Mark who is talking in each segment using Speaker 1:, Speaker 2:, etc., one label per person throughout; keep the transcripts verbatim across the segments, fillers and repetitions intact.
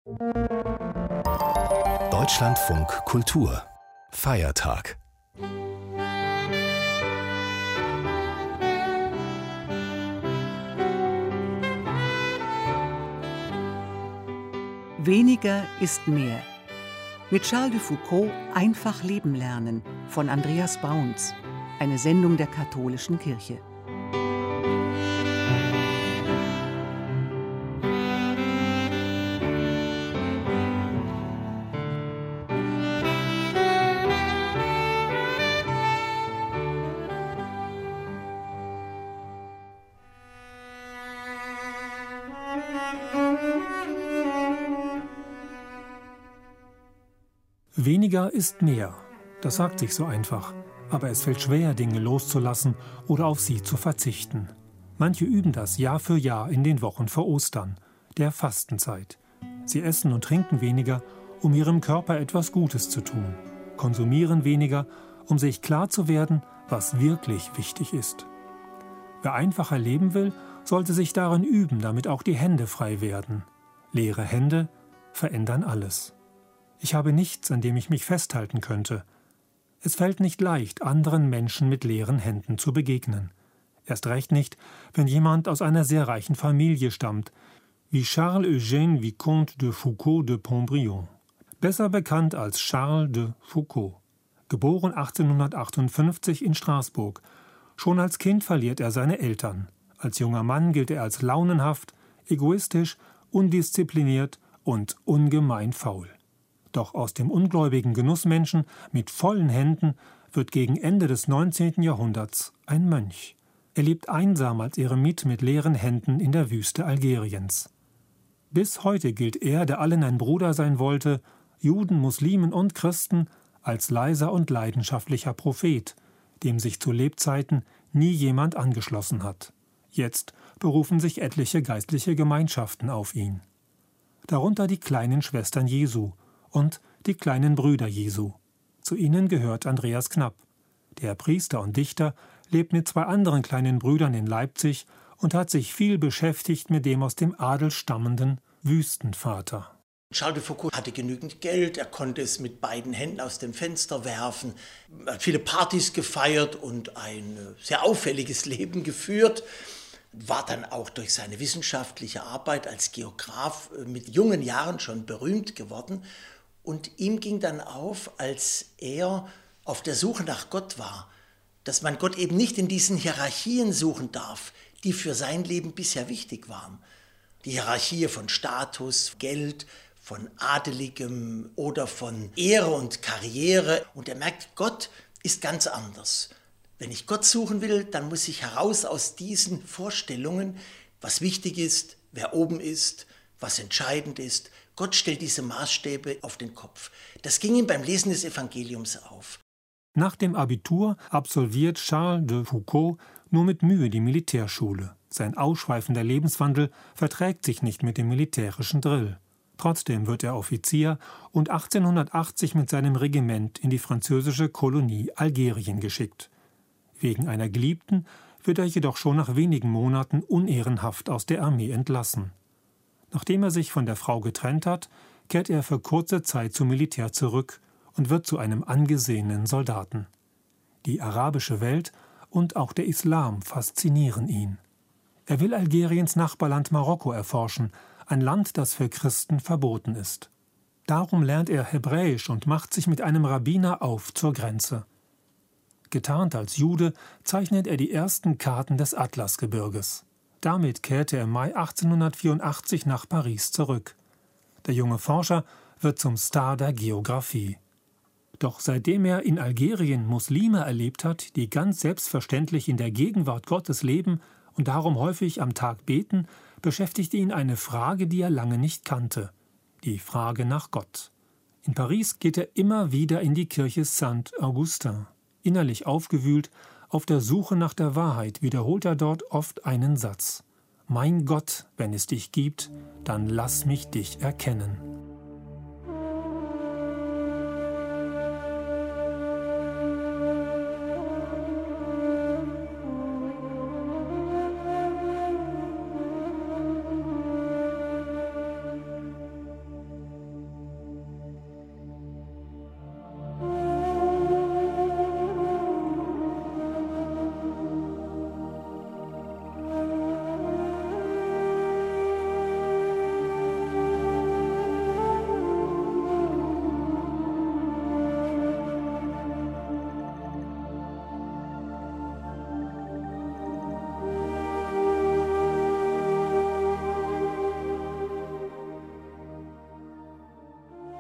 Speaker 1: Deutschlandfunk Kultur Feiertag.
Speaker 2: Weniger ist mehr. Mit Charles de Foucault Einfach leben lernen von Andreas Bauns. Eine Sendung der Katholischen Kirche.
Speaker 3: Weniger ist mehr. Das sagt sich so einfach. Aber es fällt schwer, Dinge loszulassen oder auf sie zu verzichten. Manche üben das Jahr für Jahr in den Wochen vor Ostern, der Fastenzeit. Sie essen und trinken weniger, um ihrem Körper etwas Gutes zu tun. Konsumieren weniger, um sich klar zu werden, was wirklich wichtig ist. Wer einfacher leben will, sollte sich darin üben, damit auch die Hände frei werden. Leere Hände verändern alles. Ich habe nichts, an dem ich mich festhalten könnte. Es fällt nicht leicht, anderen Menschen mit leeren Händen zu begegnen. Erst recht nicht, wenn jemand aus einer sehr reichen Familie stammt, wie Charles-Eugène Vicomte de Foucault de Pontbriand, besser bekannt als Charles de Foucault. Geboren achtzehnhundertachtundfünfzig in Straßburg. Schon als Kind verliert er seine Eltern. Als junger Mann gilt er als launenhaft, egoistisch, undiszipliniert und ungemein faul. Doch aus dem ungläubigen Genussmenschen mit vollen Händen wird gegen Ende des neunzehnten Jahrhunderts ein Mönch. Er lebt einsam als Eremit mit leeren Händen in der Wüste Algeriens. Bis heute gilt er, der allen ein Bruder sein wollte, Juden, Muslimen und Christen, als leiser und leidenschaftlicher Prophet, dem sich zu Lebzeiten nie jemand angeschlossen hat. Jetzt berufen sich etliche geistliche Gemeinschaften auf ihn. Darunter die kleinen Schwestern Jesu und die kleinen Brüder Jesu. Zu ihnen gehört Andreas Knapp. Der Priester und Dichter lebt mit zwei anderen kleinen Brüdern in Leipzig und hat sich viel beschäftigt mit dem aus dem Adel stammenden Wüstenvater.
Speaker 4: Charles de Foucault hatte genügend Geld, er konnte es mit beiden Händen aus dem Fenster werfen, hat viele Partys gefeiert und ein sehr auffälliges Leben geführt. War dann auch durch seine wissenschaftliche Arbeit als Geograf mit jungen Jahren schon berühmt geworden. Und ihm ging dann auf, als er auf der Suche nach Gott war, dass man Gott eben nicht in diesen Hierarchien suchen darf, die für sein Leben bisher wichtig waren. Die Hierarchie von Status, Geld, von Adeligem oder von Ehre und Karriere. Und er merkt, Gott ist ganz anders. Wenn ich Gott suchen will, dann muss ich heraus aus diesen Vorstellungen, was wichtig ist, wer oben ist, was entscheidend ist. Gott stellt diese Maßstäbe auf den Kopf. Das ging ihm beim Lesen des Evangeliums auf.
Speaker 3: Nach dem Abitur absolviert Charles de Foucault nur mit Mühe die Militärschule. Sein ausschweifender Lebenswandel verträgt sich nicht mit dem militärischen Drill. Trotzdem wird er Offizier und achtzehnhundertachtzig mit seinem Regiment in die französische Kolonie Algerien geschickt. Wegen einer Geliebten wird er jedoch schon nach wenigen Monaten unehrenhaft aus der Armee entlassen. Nachdem er sich von der Frau getrennt hat, kehrt er für kurze Zeit zum Militär zurück und wird zu einem angesehenen Soldaten. Die arabische Welt und auch der Islam faszinieren ihn. Er will Algeriens Nachbarland Marokko erforschen, ein Land, das für Christen verboten ist. Darum lernt er Hebräisch und macht sich mit einem Rabbiner auf zur Grenze. Getarnt als Jude zeichnet er die ersten Karten des Atlasgebirges. Damit kehrte er im Mai achtzehnhundertvierundachtzig nach Paris zurück. Der junge Forscher wird zum Star der Geographie. Doch seitdem er in Algerien Muslime erlebt hat, die ganz selbstverständlich in der Gegenwart Gottes leben und darum häufig am Tag beten, beschäftigte ihn eine Frage, die er lange nicht kannte: die Frage nach Gott. In Paris geht er immer wieder in die Kirche Saint-Augustin. Innerlich aufgewühlt, auf der Suche nach der Wahrheit, wiederholt er dort oft einen Satz: »Mein Gott, wenn es dich gibt, dann lass mich dich erkennen.«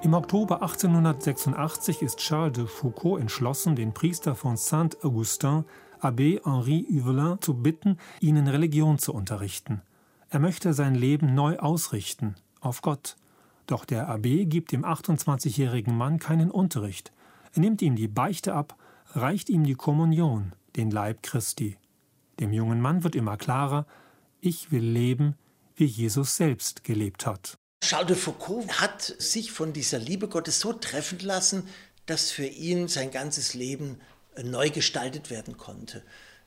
Speaker 3: Im Oktober achtzehnhundertsechsundachtzig ist Charles de Foucauld entschlossen, den Priester von Saint-Augustin, Abbé Henri Huvelin, zu bitten, ihnen Religion zu unterrichten. Er möchte sein Leben neu ausrichten, auf Gott. Doch der Abbé gibt dem achtundzwanzigjährigen Mann keinen Unterricht. Er nimmt ihm die Beichte ab, reicht ihm die Kommunion, den Leib Christi. Dem jungen Mann wird immer klarer, ich will leben, wie Jesus selbst gelebt hat.
Speaker 4: Charles de Foucauld hat sich von dieser Liebe Gottes so treffen lassen, dass für ihn sein ganzes Leben neu gestaltet werden konnte.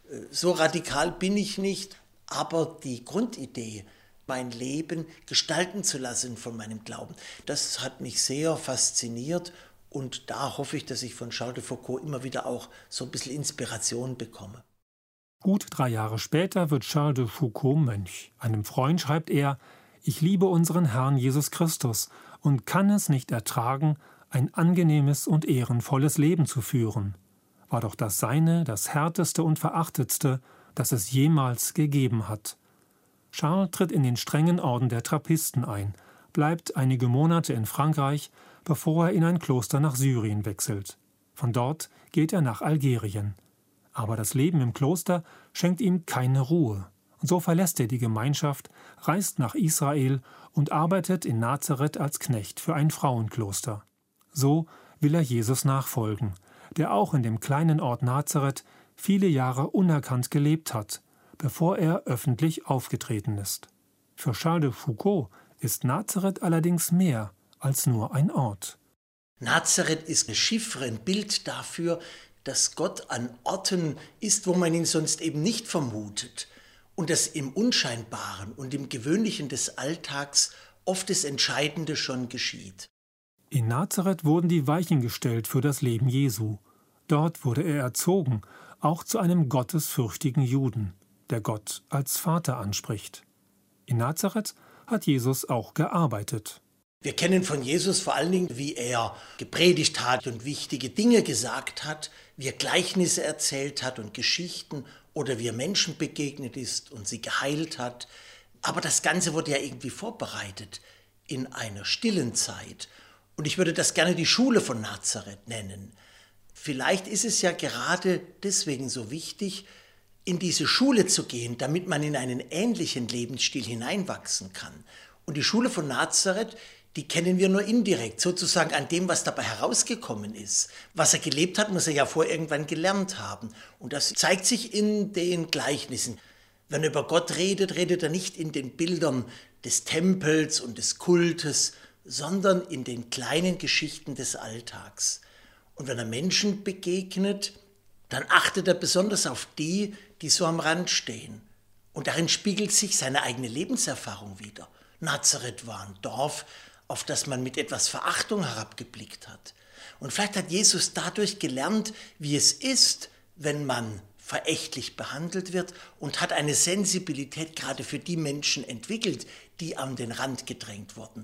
Speaker 4: So radikal bin ich nicht, aber die Grundidee, mein Leben gestalten zu lassen von meinem Glauben, das hat mich sehr fasziniert und da hoffe ich, dass ich von Charles de Foucauld immer wieder auch so ein bisschen Inspiration bekomme.
Speaker 3: Gut drei Jahre später wird Charles de Foucauld Mönch. Einem Freund schreibt er, ich liebe unseren Herrn Jesus Christus und kann es nicht ertragen, ein angenehmes und ehrenvolles Leben zu führen. War doch das Seine das härteste und verachtetste, das es jemals gegeben hat. Charles tritt in den strengen Orden der Trappisten ein, bleibt einige Monate in Frankreich, bevor er in ein Kloster nach Syrien wechselt. Von dort geht er nach Algerien. Aber das Leben im Kloster schenkt ihm keine Ruhe. Und so verlässt er die Gemeinschaft, reist nach Israel und arbeitet in Nazareth als Knecht für ein Frauenkloster. So will er Jesus nachfolgen, der auch in dem kleinen Ort Nazareth viele Jahre unerkannt gelebt hat, bevor er öffentlich aufgetreten ist. Für Charles de Foucauld ist Nazareth allerdings mehr als nur ein Ort.
Speaker 4: Nazareth ist eine Chiffre, ein Bild dafür, dass Gott an Orten ist, wo man ihn sonst eben nicht vermutet. Und dass im Unscheinbaren und im Gewöhnlichen des Alltags oft das Entscheidende schon geschieht.
Speaker 3: In Nazareth wurden die Weichen gestellt für das Leben Jesu. Dort wurde er erzogen, auch zu einem gottesfürchtigen Juden, der Gott als Vater anspricht. In Nazareth hat Jesus auch gearbeitet.
Speaker 4: Wir kennen von Jesus vor allen Dingen, wie er gepredigt hat und wichtige Dinge gesagt hat, wie er Gleichnisse erzählt hat und Geschichten oder wie er Menschen begegnet ist und sie geheilt hat. Aber das Ganze wurde ja irgendwie vorbereitet in einer stillen Zeit. Und ich würde das gerne die Schule von Nazareth nennen. Vielleicht ist es ja gerade deswegen so wichtig, in diese Schule zu gehen, damit man in einen ähnlichen Lebensstil hineinwachsen kann. Und die Schule von Nazareth, die kennen wir nur indirekt, sozusagen an dem, was dabei herausgekommen ist. Was er gelebt hat, muss er ja vorher irgendwann gelernt haben. Und das zeigt sich in den Gleichnissen. Wenn er über Gott redet, redet er nicht in den Bildern des Tempels und des Kultes, sondern in den kleinen Geschichten des Alltags. Und wenn er Menschen begegnet, dann achtet er besonders auf die, die so am Rand stehen. Und darin spiegelt sich seine eigene Lebenserfahrung wider. Nazareth war ein Dorf, auf das man mit etwas Verachtung herabgeblickt hat. Und vielleicht hat Jesus dadurch gelernt, wie es ist, wenn man verächtlich behandelt wird und hat eine Sensibilität gerade für die Menschen entwickelt, die an den Rand gedrängt wurden.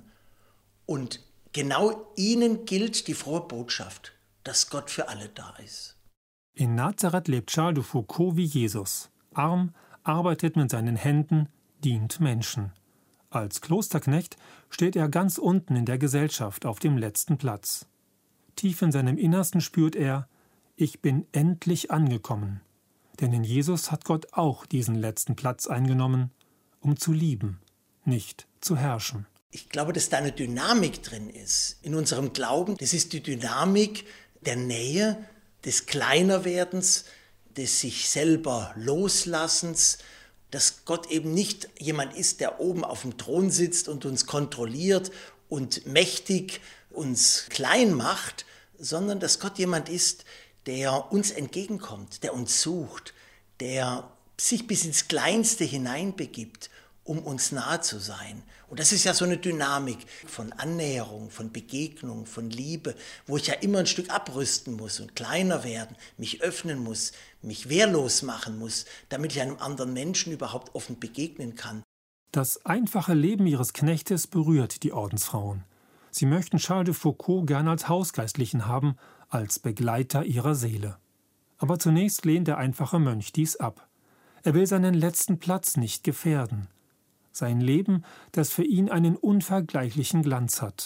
Speaker 4: Und genau ihnen gilt die frohe Botschaft, dass Gott für alle da ist.
Speaker 3: In Nazareth lebt Charles de Foucauld wie Jesus. Arm, arbeitet mit seinen Händen, dient Menschen. Als Klosterknecht steht er ganz unten in der Gesellschaft auf dem letzten Platz. Tief in seinem Innersten spürt er, ich bin endlich angekommen. Denn in Jesus hat Gott auch diesen letzten Platz eingenommen, um zu lieben, nicht zu herrschen.
Speaker 4: Ich glaube, dass da eine Dynamik drin ist in unserem Glauben. Das ist die Dynamik der Nähe, des Kleinerwerdens, des sich selber Loslassens, dass Gott eben nicht jemand ist, der oben auf dem Thron sitzt und uns kontrolliert und mächtig uns klein macht, sondern dass Gott jemand ist, der uns entgegenkommt, der uns sucht, der sich bis ins Kleinste hineinbegibt, um uns nahe zu sein. Und das ist ja so eine Dynamik von Annäherung, von Begegnung, von Liebe, wo ich ja immer ein Stück abrüsten muss und kleiner werden, mich öffnen muss, mich wehrlos machen muss, damit ich einem anderen Menschen überhaupt offen begegnen kann.
Speaker 3: Das einfache Leben ihres Knechtes berührt die Ordensfrauen. Sie möchten Charles de Foucauld gern als Hausgeistlichen haben, als Begleiter ihrer Seele. Aber zunächst lehnt der einfache Mönch dies ab. Er will seinen letzten Platz nicht gefährden. Sein Leben, das für ihn einen unvergleichlichen Glanz hat.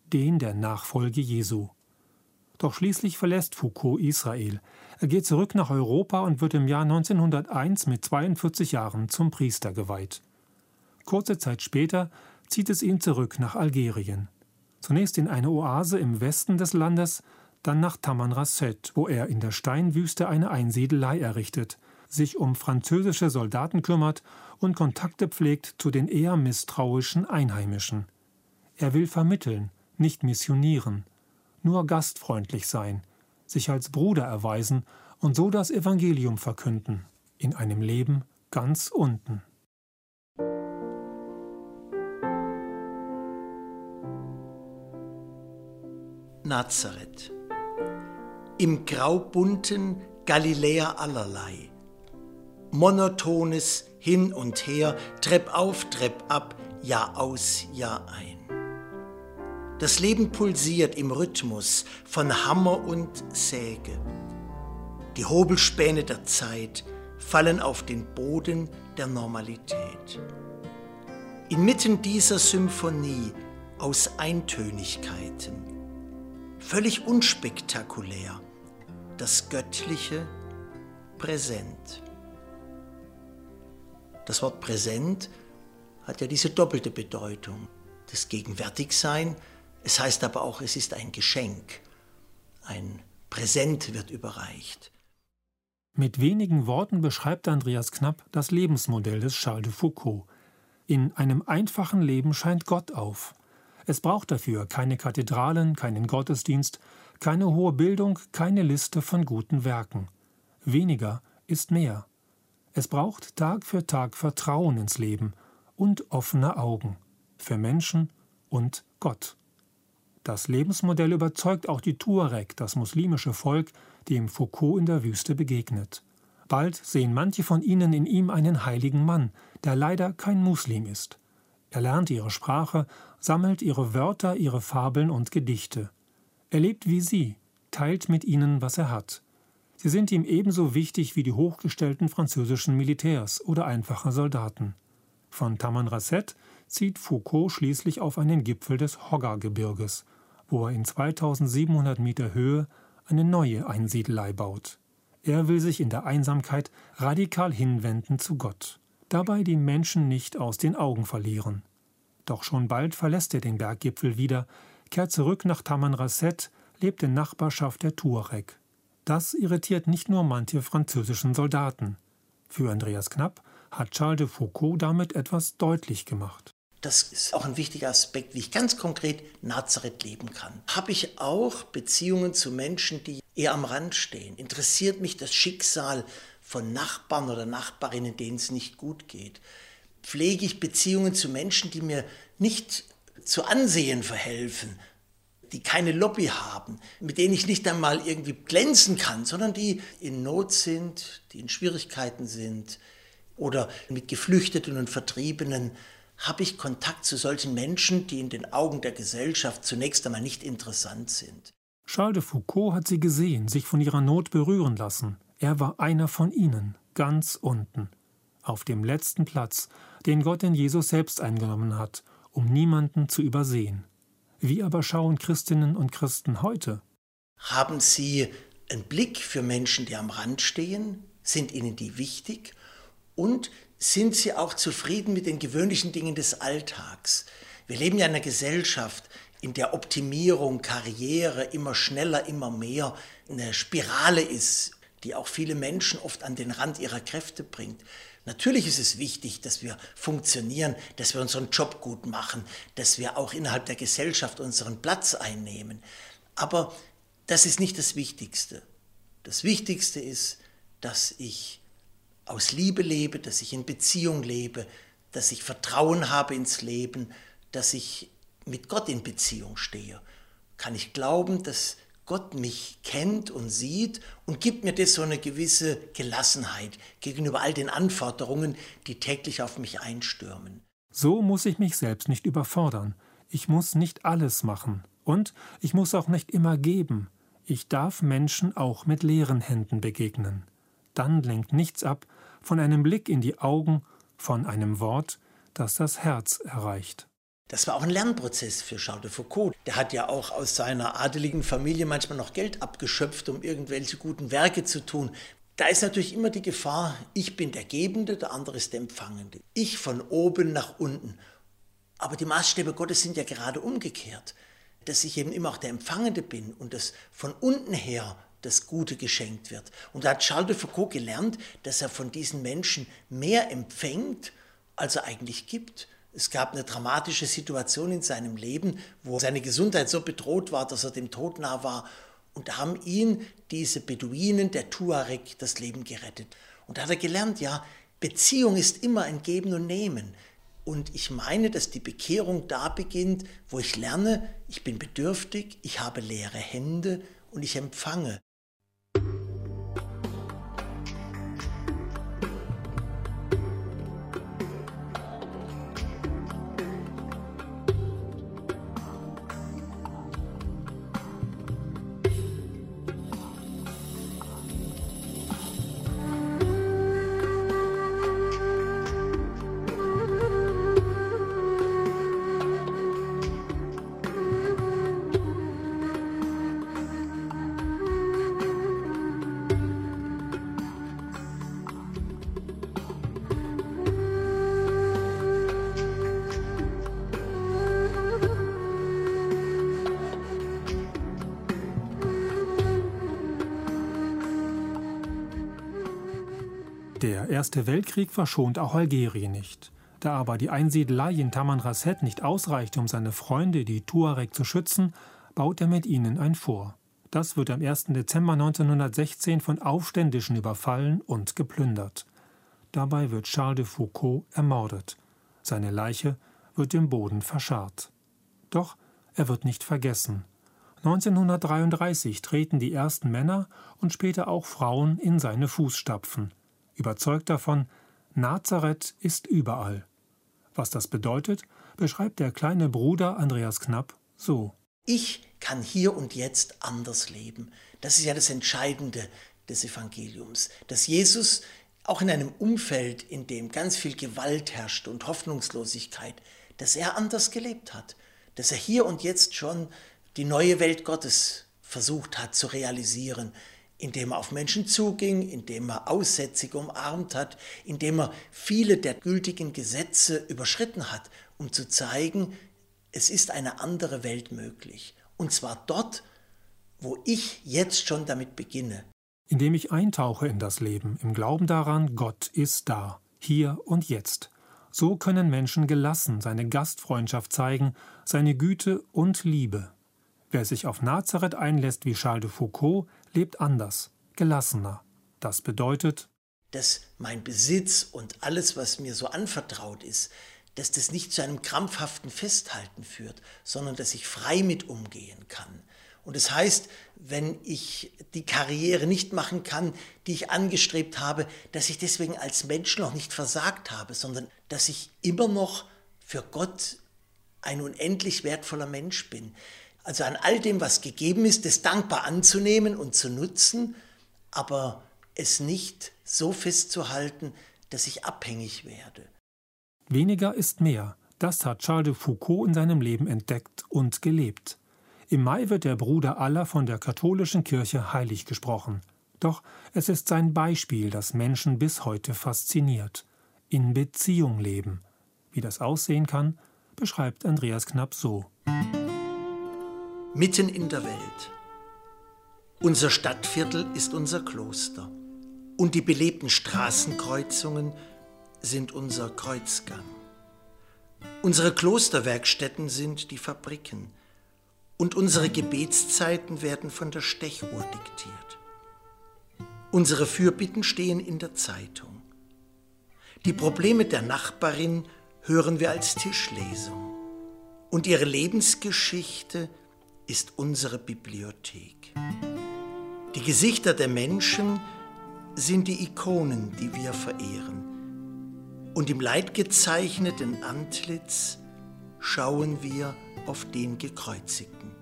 Speaker 3: den der Nachfolge Jesu. Doch schließlich verlässt Foucault Israel. Er geht zurück nach Europa und wird im Jahr neunzehnhunderteins mit zweiundvierzig Jahren zum Priester geweiht. Kurze Zeit später zieht es ihn zurück nach Algerien. Zunächst in eine Oase im Westen des Landes, dann nach Tamanrasset, wo er in der Steinwüste eine Einsiedelei errichtet, sich um französische Soldaten kümmert und Kontakte pflegt zu den eher misstrauischen Einheimischen. Er will vermitteln, nicht missionieren, nur gastfreundlich sein, sich als Bruder erweisen und so das Evangelium verkünden, in einem Leben ganz unten.
Speaker 4: Nazareth. Im graubunten Galiläa allerlei. Monotones Hin und Her, Trepp auf, Trepp ab, Jahr aus, Jahr ein. Das Leben pulsiert im Rhythmus von Hammer und Säge. Die Hobelspäne der Zeit fallen auf den Boden der Normalität. Inmitten dieser Symphonie aus Eintönigkeiten, völlig unspektakulär, das Göttliche präsent. Das Wort präsent hat ja diese doppelte Bedeutung. Das Gegenwärtigsein, es heißt aber auch, es ist ein Geschenk. Ein Präsent wird überreicht.
Speaker 3: Mit wenigen Worten beschreibt Andreas Knapp das Lebensmodell des Charles de Foucault. In einem einfachen Leben scheint Gott auf. Es braucht dafür keine Kathedralen, keinen Gottesdienst, keine hohe Bildung, keine Liste von guten Werken. Weniger ist mehr. Es braucht Tag für Tag Vertrauen ins Leben und offene Augen für Menschen und Gott. Das Lebensmodell überzeugt auch die Tuareg, das muslimische Volk, dem Foucault in der Wüste begegnet. Bald sehen manche von ihnen in ihm einen heiligen Mann, der leider kein Muslim ist. Er lernt ihre Sprache, sammelt ihre Wörter, ihre Fabeln und Gedichte. Er lebt wie sie, teilt mit ihnen, was er hat. Sie sind ihm ebenso wichtig wie die hochgestellten französischen Militärs oder einfache Soldaten. Von Tamanrasset zieht Foucault schließlich auf einen Gipfel des Hoggar-Gebirges, wo er in zweitausendsiebenhundert Meter Höhe eine neue Einsiedelei baut. Er will sich in der Einsamkeit radikal hinwenden zu Gott, dabei die Menschen nicht aus den Augen verlieren. Doch schon bald verlässt er den Berggipfel wieder, kehrt zurück nach Tamanrasset, lebt in Nachbarschaft der Tuareg. Das irritiert nicht nur manche französischen Soldaten. Für Andreas Knapp hat Charles de Foucault damit etwas deutlich gemacht.
Speaker 4: Das ist auch ein wichtiger Aspekt, wie ich ganz konkret Nazareth leben kann. Habe ich auch Beziehungen zu Menschen, die eher am Rand stehen? Interessiert mich das Schicksal von Nachbarn oder Nachbarinnen, denen es nicht gut geht? Pflege ich Beziehungen zu Menschen, die mir nicht zu Ansehen verhelfen, die keine Lobby haben, mit denen ich nicht einmal irgendwie glänzen kann, sondern die in Not sind, die in Schwierigkeiten sind oder mit Geflüchteten und Vertriebenen. Habe ich Kontakt zu solchen Menschen, die in den Augen der Gesellschaft zunächst einmal nicht interessant sind.
Speaker 3: Charles de Foucault hat sie gesehen, sich von ihrer Not berühren lassen. Er war einer von ihnen, ganz unten, auf dem letzten Platz, den Gott in Jesus selbst eingenommen hat, um niemanden zu übersehen. Wie aber schauen Christinnen und Christen heute?
Speaker 4: Haben sie einen Blick für Menschen, die am Rand stehen? Sind ihnen die wichtig? Und sind sie auch zufrieden mit den gewöhnlichen Dingen des Alltags? Wir leben ja in einer Gesellschaft, in der Optimierung, Karriere immer schneller, immer mehr eine Spirale ist, die auch viele Menschen oft an den Rand ihrer Kräfte bringt. Natürlich ist es wichtig, dass wir funktionieren, dass wir unseren Job gut machen, dass wir auch innerhalb der Gesellschaft unseren Platz einnehmen. Aber das ist nicht das Wichtigste. Das Wichtigste ist, dass ich aus Liebe lebe, dass ich in Beziehung lebe, dass ich Vertrauen habe ins Leben, dass ich mit Gott in Beziehung stehe. Kann ich glauben, dass Gott mich kennt und sieht und gibt mir das so eine gewisse Gelassenheit gegenüber all den Anforderungen, die täglich auf mich einstürmen.
Speaker 3: So muss ich mich selbst nicht überfordern. Ich muss nicht alles machen. Und ich muss auch nicht immer geben. Ich darf Menschen auch mit leeren Händen begegnen. Dann lenkt nichts ab von einem Blick in die Augen, von einem Wort, das das Herz erreicht.
Speaker 4: Das war auch ein Lernprozess für Charles de Foucault. Der hat ja auch aus seiner adeligen Familie manchmal noch Geld abgeschöpft, um irgendwelche guten Werke zu tun. Da ist natürlich immer die Gefahr, ich bin der Gebende, der andere ist der Empfangende. Ich von oben nach unten. Aber die Maßstäbe Gottes sind ja gerade umgekehrt. Dass ich eben immer auch der Empfangende bin und dass von unten her das Gute geschenkt wird. Und da hat Charles de Foucault gelernt, dass er von diesen Menschen mehr empfängt, als er eigentlich gibt. Es gab eine dramatische Situation in seinem Leben, wo seine Gesundheit so bedroht war, dass er dem Tod nah war. Und da haben ihn diese Beduinen, der Tuareg, das Leben gerettet. Und da hat er gelernt, ja, Beziehung ist immer ein Geben und Nehmen. Und ich meine, dass die Bekehrung da beginnt, wo ich lerne, ich bin bedürftig, ich habe leere Hände und ich empfange.
Speaker 3: Der Erste Weltkrieg verschont auch Algerien nicht. Da aber die Einsiedelei in Tamanrasset nicht ausreichte, um seine Freunde, die Tuareg, zu schützen, baut er mit ihnen ein Fort. Das wird am ersten Dezember neunzehnhundertsechzehn von Aufständischen überfallen und geplündert. Dabei wird Charles de Foucault ermordet. Seine Leiche wird im Boden verscharrt. Doch er wird nicht vergessen. neunzehnhundertdreiunddreißig treten die ersten Männer und später auch Frauen in seine Fußstapfen. Überzeugt davon, Nazareth ist überall. Was das bedeutet, beschreibt der kleine Bruder Andreas Knapp so.
Speaker 4: Ich kann hier und jetzt anders leben. Das ist ja das Entscheidende des Evangeliums. Dass Jesus auch in einem Umfeld, in dem ganz viel Gewalt herrscht und Hoffnungslosigkeit, dass er anders gelebt hat. Dass er hier und jetzt schon die neue Welt Gottes versucht hat zu realisieren, indem er auf Menschen zuging, indem er Aussätzige umarmt hat, indem er viele der gültigen Gesetze überschritten hat, um zu zeigen, es ist eine andere Welt möglich. Und zwar dort, wo ich jetzt schon damit beginne.
Speaker 3: Indem ich eintauche in das Leben, im Glauben daran, Gott ist da, hier und jetzt. So können Menschen gelassen seine Gastfreundschaft zeigen, seine Güte und Liebe. Wer sich auf Nazareth einlässt wie Charles de Foucault, lebt anders, gelassener. Das bedeutet,
Speaker 4: dass mein Besitz und alles, was mir so anvertraut ist, dass das nicht zu einem krampfhaften Festhalten führt, sondern dass ich frei mit umgehen kann. Und das heißt, wenn ich die Karriere nicht machen kann, die ich angestrebt habe, dass ich deswegen als Mensch noch nicht versagt habe, sondern dass ich immer noch für Gott ein unendlich wertvoller Mensch bin. Also an all dem, was gegeben ist, das dankbar anzunehmen und zu nutzen, aber es nicht so festzuhalten, dass ich abhängig werde.
Speaker 3: Weniger ist mehr. Das hat Charles de Foucault in seinem Leben entdeckt und gelebt. Im Mai wird der Bruder aller von der katholischen Kirche heilig gesprochen. Doch es ist sein Beispiel, das Menschen bis heute fasziniert. In Beziehung leben. Wie das aussehen kann, beschreibt Andreas Knapp so.
Speaker 4: Mitten in der Welt. Unser Stadtviertel ist unser Kloster. Und die belebten Straßenkreuzungen sind unser Kreuzgang. Unsere Klosterwerkstätten sind die Fabriken. Und unsere Gebetszeiten werden von der Stechuhr diktiert. Unsere Fürbitten stehen in der Zeitung. Die Probleme der Nachbarin hören wir als Tischlesung. Und ihre Lebensgeschichte ist unsere Bibliothek. Die Gesichter der Menschen sind die Ikonen, die wir verehren. Und im leidgezeichneten Antlitz schauen wir auf den Gekreuzigten.